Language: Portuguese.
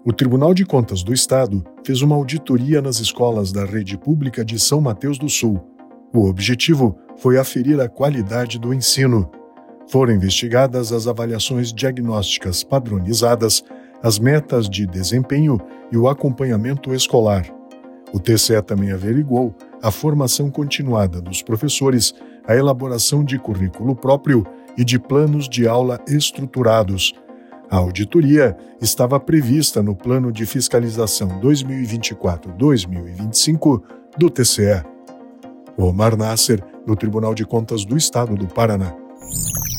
O Tribunal de Contas do Estado fez uma auditoria nas escolas da rede pública de São Mateus do Sul. O objetivo foi aferir a qualidade do ensino. Foram investigadas as avaliações diagnósticas padronizadas, as metas de desempenho e o acompanhamento escolar. O TCE também averiguou a formação continuada dos professores, a elaboração de currículo próprio e de planos de aula estruturados. A auditoria estava prevista no Plano de Fiscalização 2024-2025 do TCE. Omar Nasser, do Tribunal de Contas do Estado do Paraná.